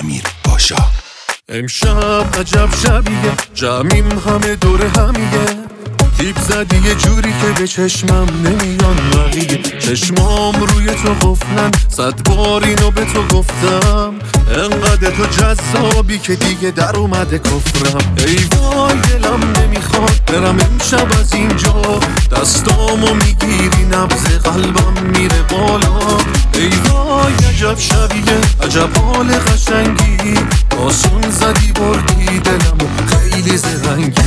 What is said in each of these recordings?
امیر پاشا. امشب عجب شبیه، جمعیم همه دور همیه. تیپ زدی یه جوری که به چشمم نمیان بقیه. چشمام روی تو قفلن، 100 بار اینو به تو گفتم. انقدر تو جذابی که دیگه در اومده کفرم. ای وای دلم نمیخواد برم امشب از اینجا. دستامو میگیری نبض قلبم میره بالا. ای وای عجب شبیه، عجب حال قشنگی. آسون زدی بردی دلمو خیلی زرنگی.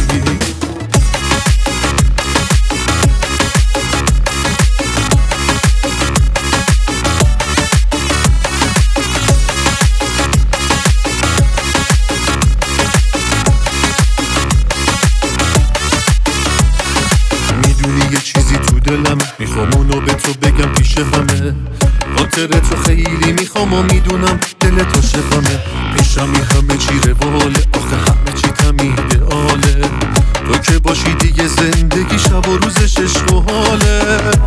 یه چیزی تو دلم میخوام اونو به تو بگم پیش همه. خاطر تو خیلی میخوام و میدونم دل تو شفمه. پیشمی همه چی رواله، آخه همه چی تمیده آله. تو که باشی دیگه زندگی شب و روزش عشق و حاله.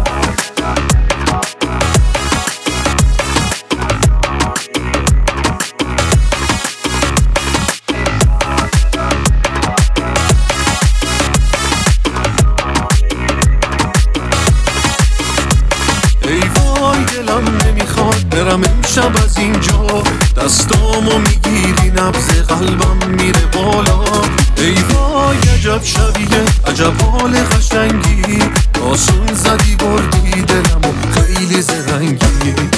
ای وای دلم نمیخواد برم امشب از اینجا. دستامو میگیری نبض قلبم میره بالا. ای وای عجب شبیه، عجب حال قشنگی. آسون زدی بردی دلمو خیلی زرنگی.